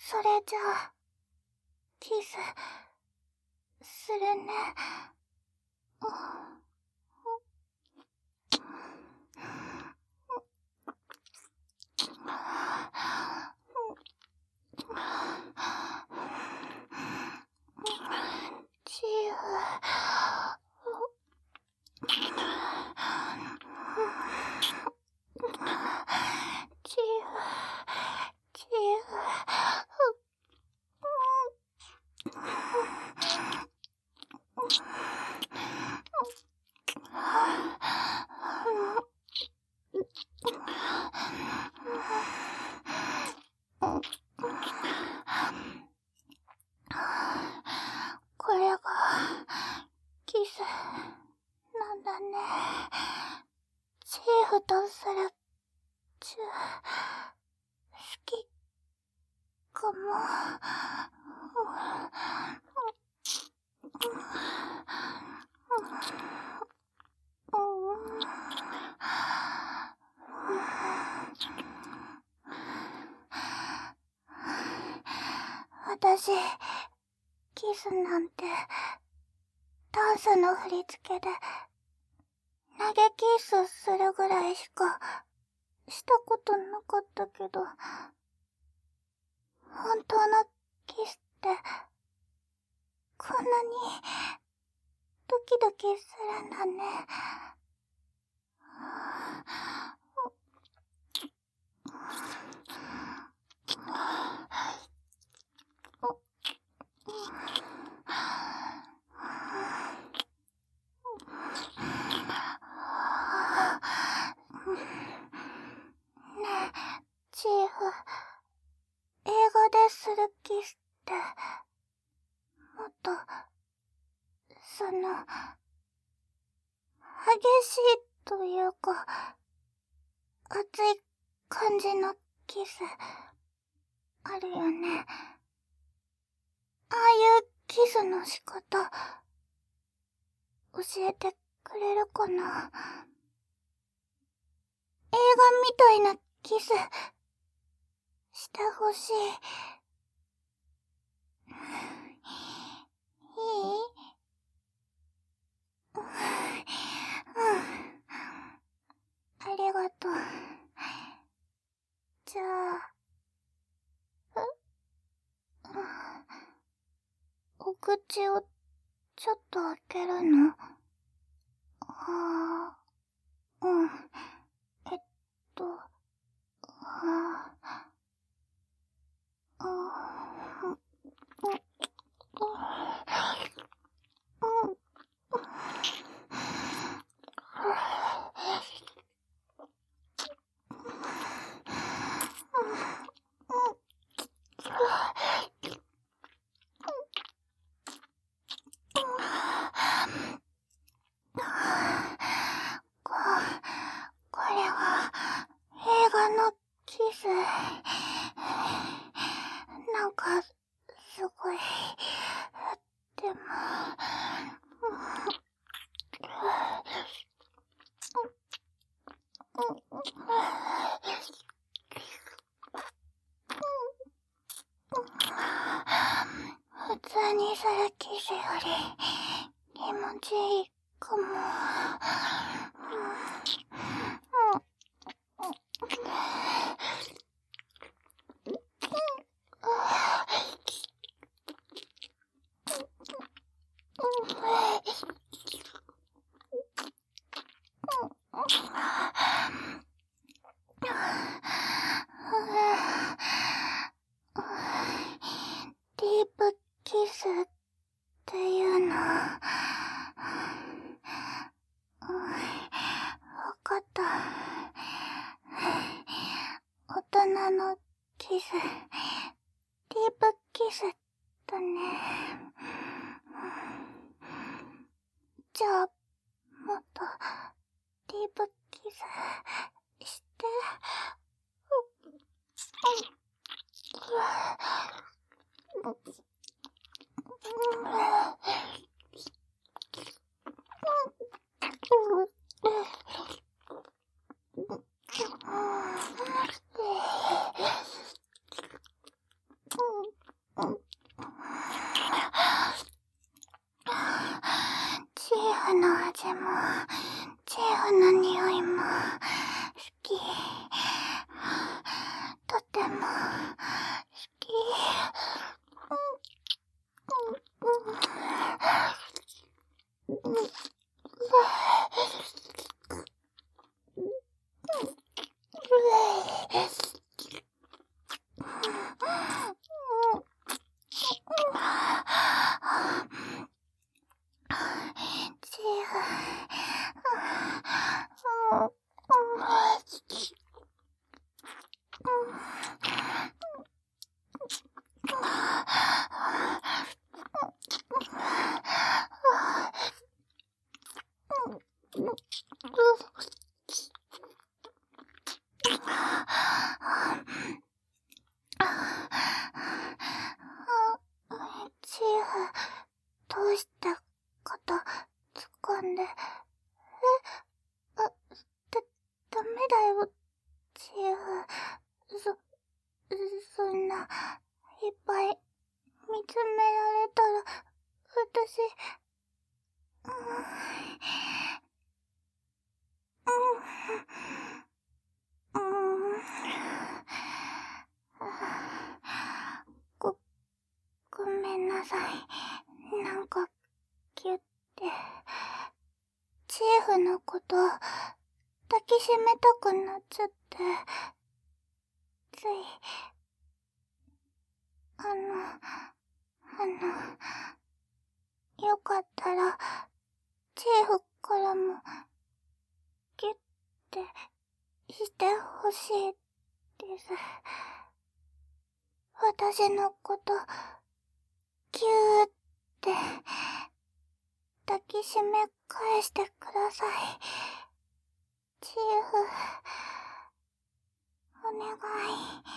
それじゃあ、キス、するね。チーフ。これが、キス、なんだね。チーフとする、好き、かも。私、キスなんて、ダンスの振り付けで、投げキスするぐらいしか、したことなかったけど、本当のキスって、こんなに、ドキドキするんだね。ねえ、チーフ、映画でするキスって、もっと、激しいというか、熱い感じのキス、あるよね。ああいうキスの仕方、教えてくれるかな。映画みたいなキス、してほしい。いい？うん。ありがとう。じゃあ、お口をちょっと開けるの？うん。これは、映画のキス。なんか、すごい。でも、普通にするキスより、気持ちいいかも。ディープキスっていうの。わかった。大人のキス、ディープキスだね。じゃあ、もっと、ディープキスして。 そんな、いっぱい、見つめられたら、私、うん、ご、ごめんなさい。なんか、キュって、チーフのこと、抱きしめたくなっちゃって、つい、よかったら、チーフからも、ギュってしてほしいです。私のこと、ギューって抱きしめ返してください。チーフ、お願い。